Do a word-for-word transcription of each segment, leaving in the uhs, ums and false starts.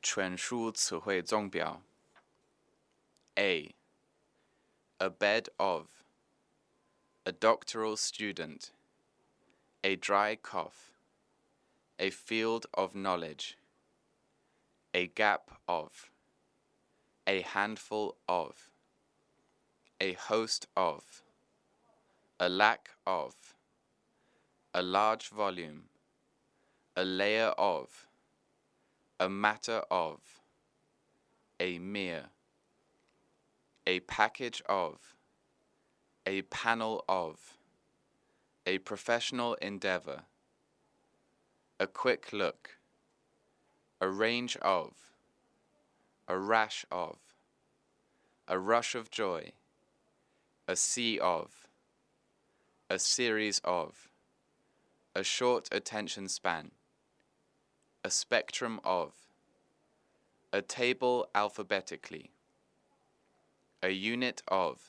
全书词汇总表 A. A bed of, a doctoral student, a dry cough, a field of knowledge, a gap of, a handful of, a host of, a lack of, a large volume, a layer of, a matter of, a mere, a package of, a panel of, a professional endeavor, a quick look, a range of, a rash of, a rush of joy, a sea of, a series of, a short attention span, a spectrum of, a table alphabetically, a unit of,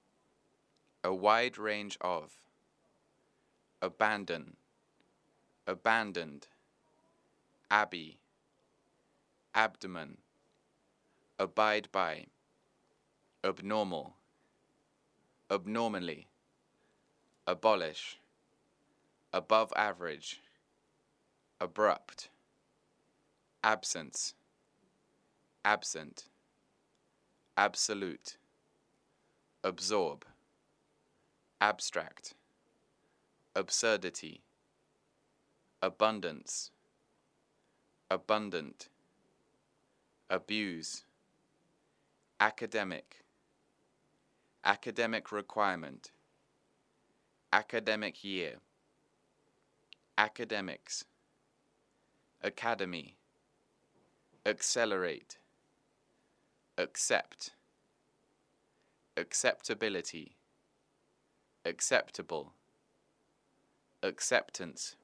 a wide range of, abandon, abandoned, abbey, abdomen, abide by, abnormal, abnormally, abolish, above average, abrupt, absence, absent, absolute, absorb, abstract, absurdity, abundance, abundant, abuse, academic, academic requirement, academic year, academics, academy, accelerate, accept, acceptability, acceptable, acceptance,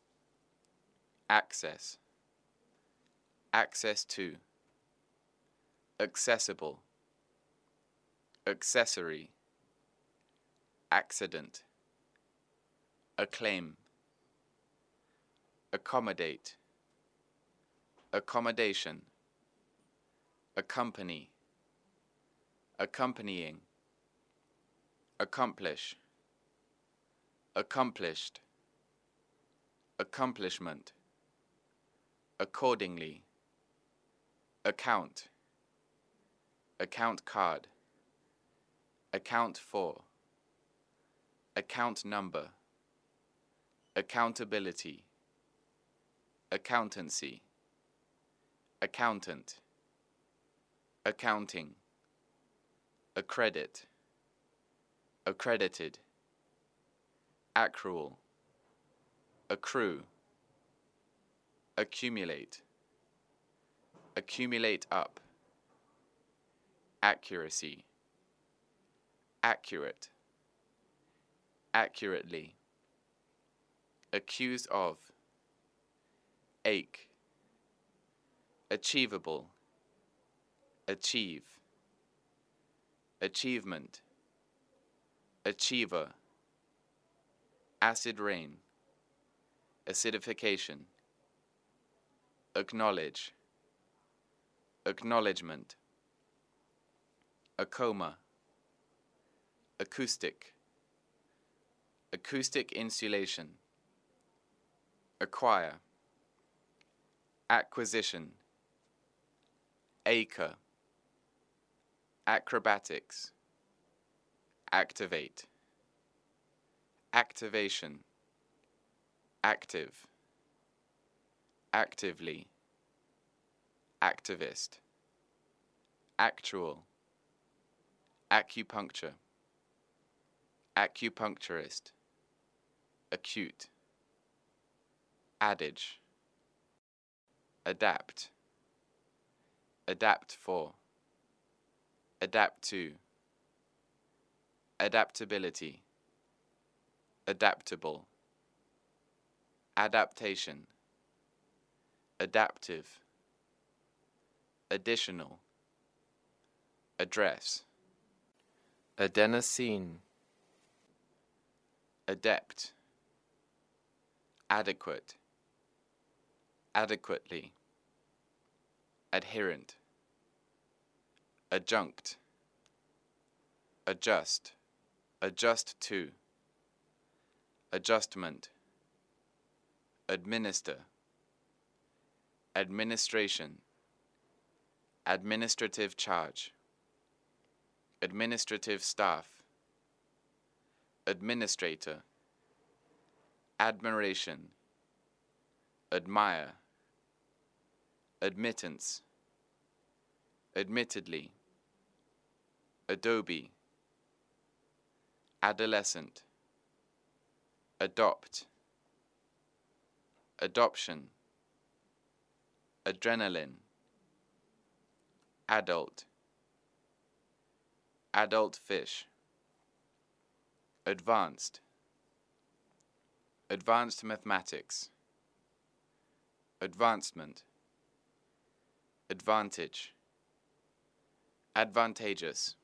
access, access to, accessible, accessory, accident, acclaim, accommodate, accommodation, accompany, accompanying, accomplish, accomplished, accomplishment, accordingly, account, account card, account for, account number, accountability, accountancy, accountant, accounting, accredit, accredited, accrual, accrue, accumulate, accumulate up, accuracy, accurate, accurately, accused of, ache, achievable, achieve, achievement, achiever, acid rain, acidification, acknowledge, acknowledgement, a coma, acoustic, acoustic insulation, acquire, acquisition, acre, acrobatics, activate, activation, active, actively, activist, actual, acupuncture, acupuncturist, acute, adage, adapt, adapt for, adapt to, adaptability, adaptable, adaptation, adaptive, additional, address, adenosine, adept, adequate, adequately, adherent, adjunct, adjust, adjust to, adjustment, administer, administration, administrative charge, administrative staff, administrator, admiration, admire, admittance, admittedly, adobe, adolescent, adopt, adoption, adrenaline, adult, adult fish, advanced, advanced mathematics, advancement, advantage, advantageous,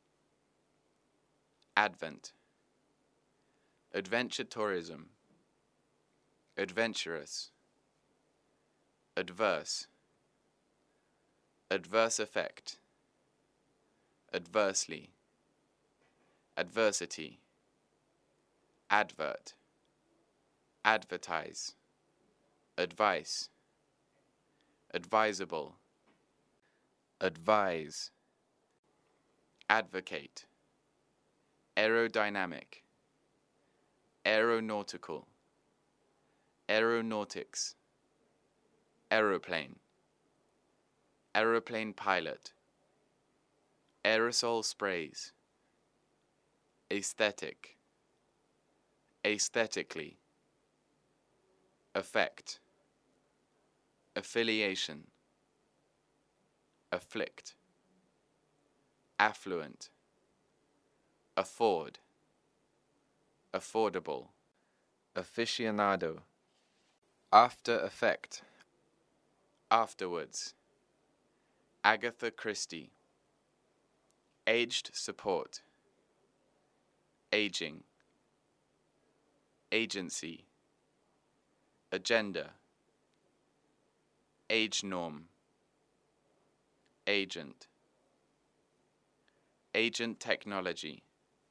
advent, adventure tourism, adventurous, adverse, adverse effect, adversely, adversity, advert, advertise, advice, advisable, advise, advocate, aerodynamic, aeronautical, aeronautics, aeroplane, aeroplane pilot, aerosol sprays, aesthetic, aesthetically, affect, affiliation, afflict, affluent, afford, affordable, aficionado, after effect, afterwards, Agatha Christie, aged support, aging, agency, agenda, age norm, agent, agent technology,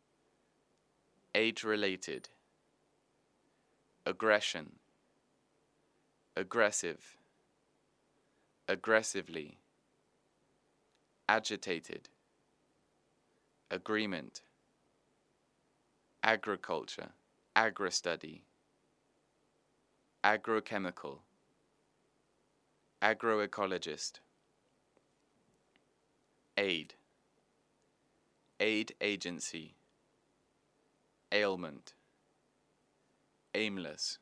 age-related, aggression, aggressive, aggressively, agitated, agreement, agriculture, agri-study, agrochemical, agroecologist, aid, aid agency, ailment, aimless,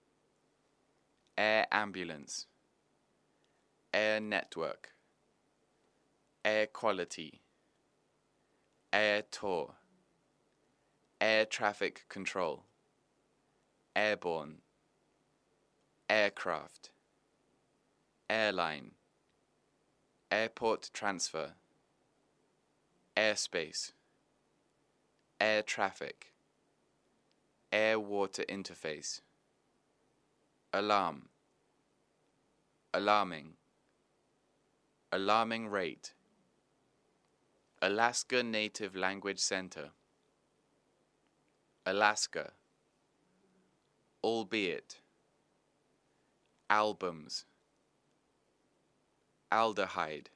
air ambulance, air network, air quality, air tour, air traffic control, airborne, aircraft, airline, airport transfer, airspace, air traffic, air-water interface, alarm, alarming, alarming rate, Alaska Native Language Center, Alaska, albeit, albums, aldehyde,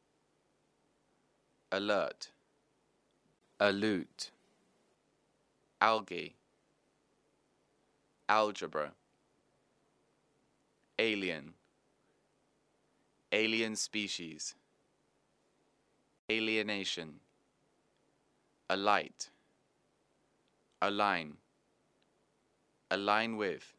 alert, alute, algae, algebra, alien, alien species, alienation, alight, align, align with,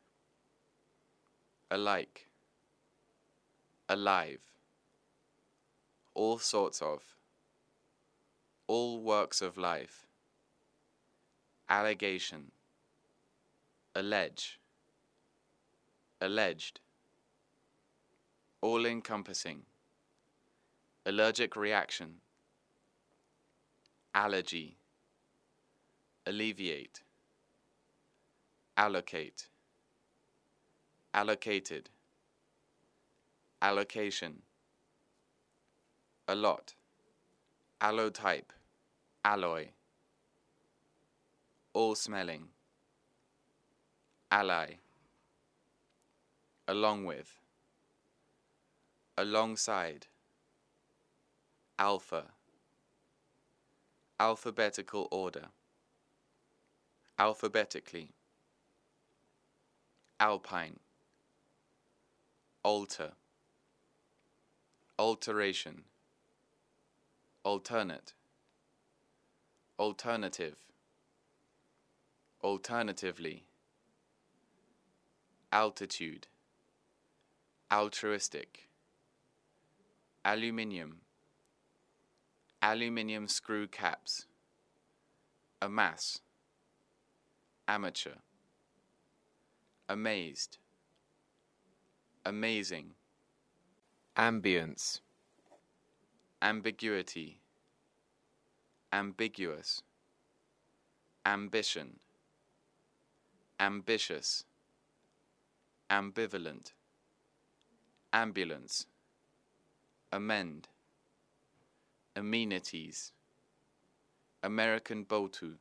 alike, alive, all sorts of, all works of life, allegation, allege, alleged, all-encompassing, allergic reaction, allergy, alleviate, allocate, allocated, allocation, a lot, allotype, alloy, all smelling, ally, along with, alongside, alpha, alphabetical order, alphabetically, alpine, alter, alteration, alternate, alternative, alternatively, altitude, altruistic, aluminium, aluminium screw caps, amass, amateur, amazed, amazing, ambience, ambiguity, ambiguous, ambition, ambitious, ambivalent, ambulance, amend, amenities, American Botu,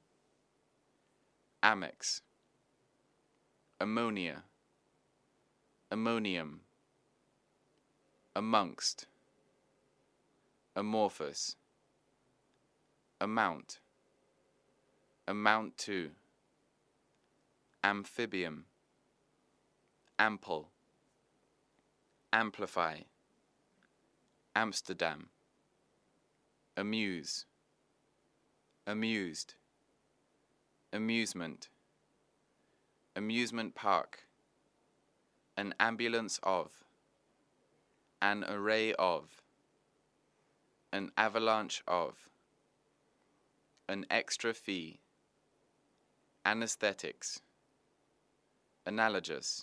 Amex, ammonia, ammonium, amongst, amorphous, amount, amount to, amphibium, ample, amplify, Amsterdam, amuse, amused, amusement, amusement park, an ambulance of, an array of, an avalanche of, an extra fee, anesthetics, analogous,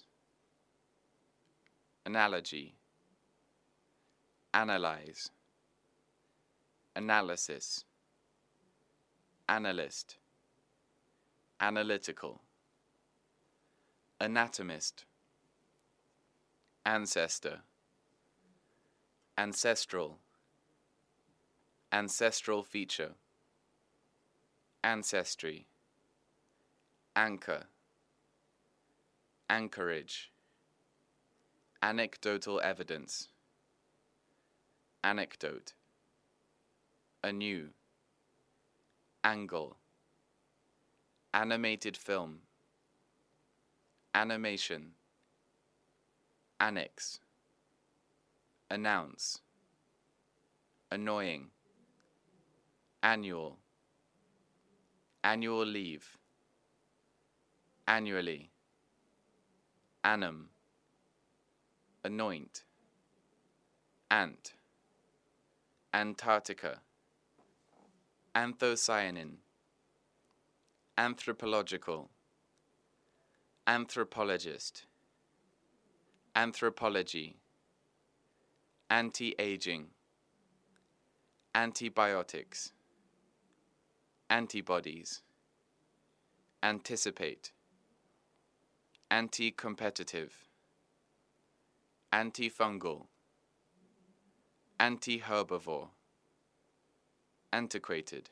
analogy, analyze, analysis, analyst, analytical, anatomist, ancestor, ancestral, ancestral feature, ancestry, anchor, anchorage, anecdotal evidence, anecdote, anew, angle, animated film, animation, annex, announce, annoying, annual, annual leave, annually, annum, anoint, ant, Antarctica, anthocyanin, anthropological, anthropologist, anthropology, anti-aging, antibiotics, antibodies, anticipate, anti-competitive, antifungal, anti-herbivore, antiquated,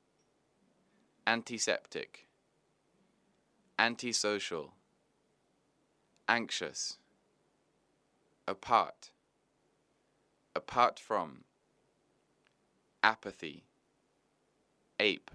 antiseptic, antisocial, anxious, apart, apart from, apathy, ape,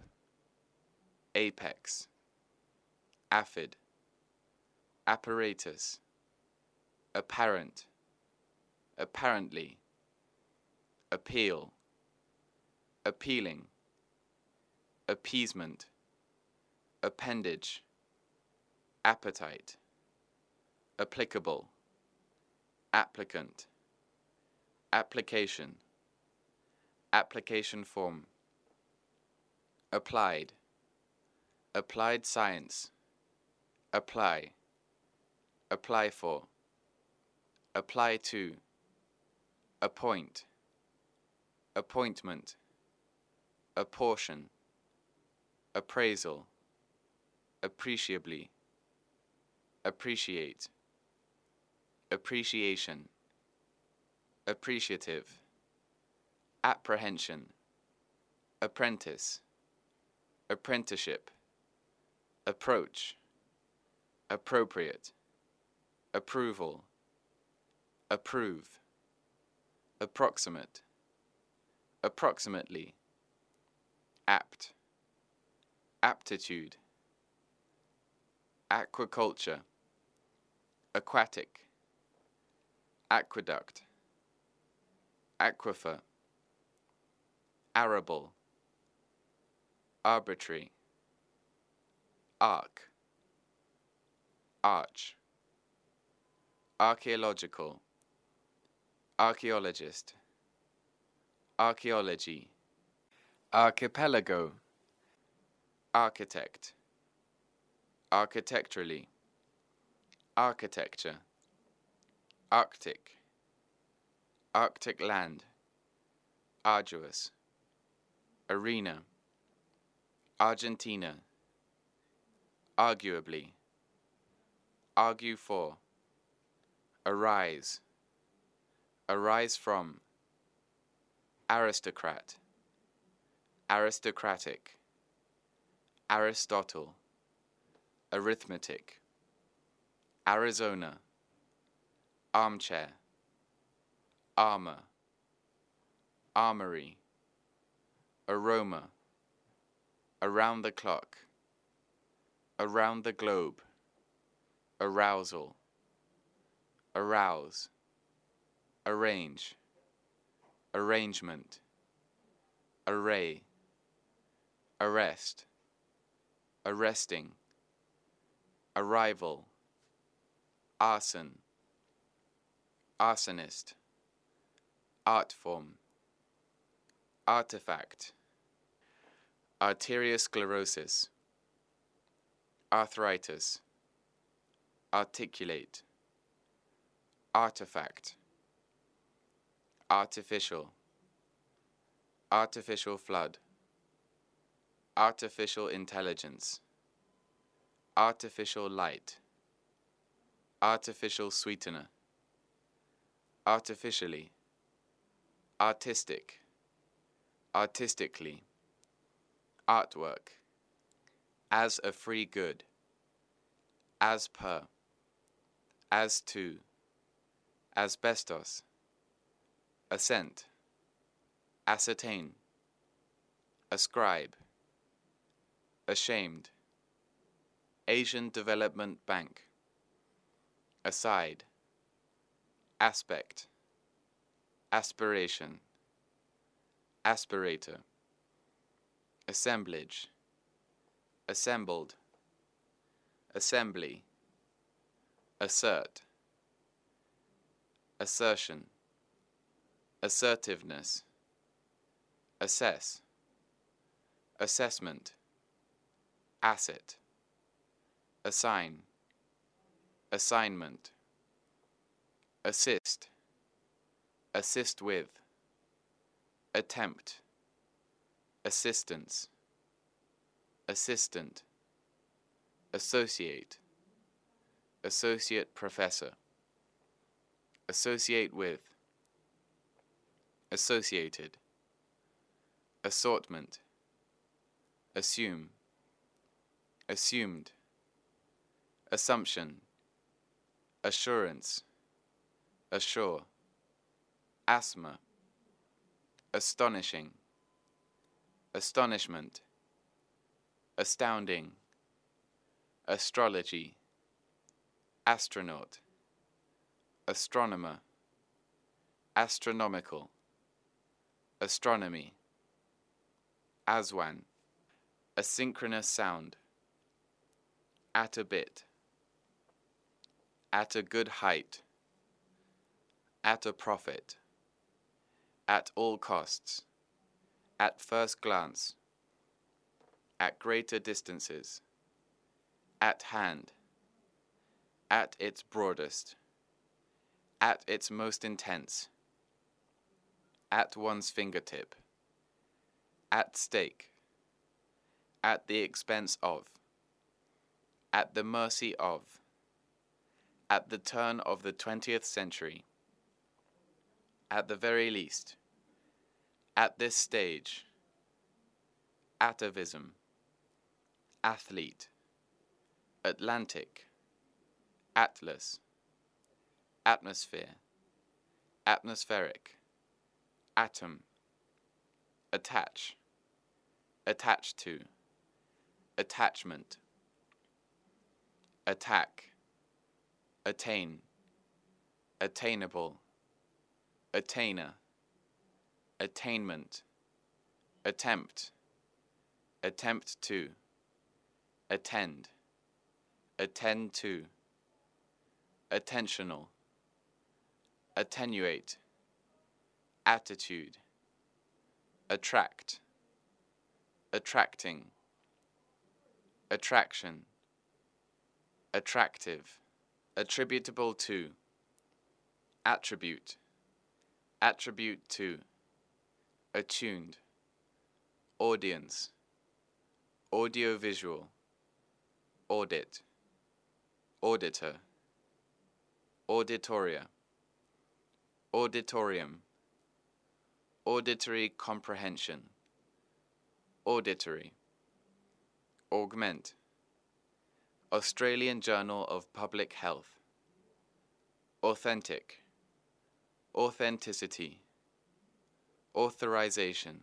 apex, aphid, apparatus, apparent, apparently, appeal, appealing, appeasement, appendage, appetite, applicable, applicant, application, application form, applied, applied science, apply, apply for, apply to, appoint, appointment, apportion, appraisal, appreciably, appreciate, appreciation, appreciative, apprehension, apprentice, apprenticeship, approach, appropriate, approval, approve, approximate, approximately, apt, aptitude, aquaculture, aquatic, aqueduct, aquifer, arable, arbitrary, arc, arch, archaeological, archaeologist, archaeology, archipelago, architect, architecturally, architecture, Arctic, Arctic land, arduous, arena, Argentina, arguably, argue for, arise, arise from, aristocrat, aristocratic, Aristotle, arithmetic, Arizona, armchair, armor, armory, aroma, around the clock, around the globe, arousal, arouse, arrange, arrangement, array, arrest, arresting, arrival, arson, arsonist, art form, artifact, arteriosclerosis, arthritis, articulate, artifact, artificial, artificial flood, artificial intelligence, artificial light, artificial sweetener, artificially, artistic, artistically, artwork, as a free good, as per, as to, asbestos, assent, ascertain, ascribe, ashamed, Asian Development Bank, aside, aspect, aspiration, aspirator, assemblage, assembled, assembly, assert, assertion, assertiveness, assess, assessment, asset, assign, assignment, assist, assist with, attempt, assistance, assistant, associate, associate professor, associate with, associated, assortment, assume, assumed, assumption, assurance, assure, asthma, astonishing, astonishment, astounding, astrology, astronaut, astronomer, astronomical, astronomy, aswan, asynchronous sound, at a bit, at a good height, at a profit, at all costs, at first glance, at greater distances, at hand, at its broadest, at its most intense, at one's fingertip, at stake, at the expense of, at the mercy of, at the turn of the twentieth century, at the very least, At this stage. Atavism. Athlete. Atlantic. Atlas. Atmosphere. Atmospheric. Atom. Attach. Attach to. Attachment. Attack. Attain. Attainable. Attainer. Attainment. Attempt. Attempt to. Attend. Attend to. Attentional. Attenuate. Attitude. Attract. Attracting. Attraction. Attractive. Attributable to. Attribute. Attribute to. Attuned. Audience. Audiovisual. Audit. Auditor. Auditoria. Auditorium. Auditory comprehension. Auditory. Augment. Australian Journal of Public Health. Authentic. Authenticity. Authorization.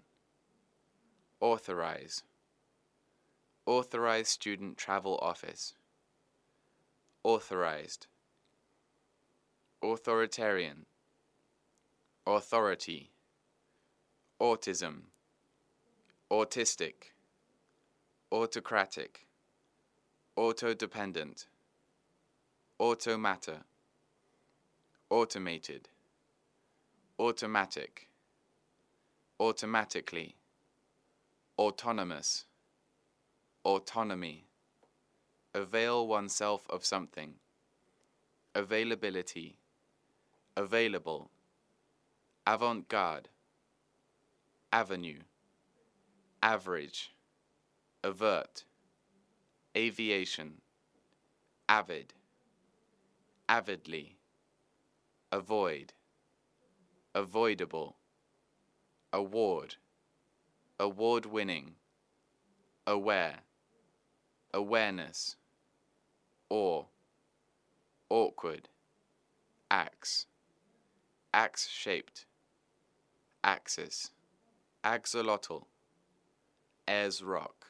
Authorize. Authorized Student Travel Office. Authorized. Authoritarian. Authority. Autism. Autistic. Autocratic. Autodependent. Automata. Automated. Automatic. Automatically. Autonomous. Autonomy. Avail oneself of something. Availability. Available. Avant-garde. Avenue. Average. Avert. Aviation. Avid. Avidly. Avoid. Avoidable. Award. Award-winning. Aware. Awareness. Or. Awkward. Axe. Axe-shaped. Axis. Axolotl. Ayers Rock.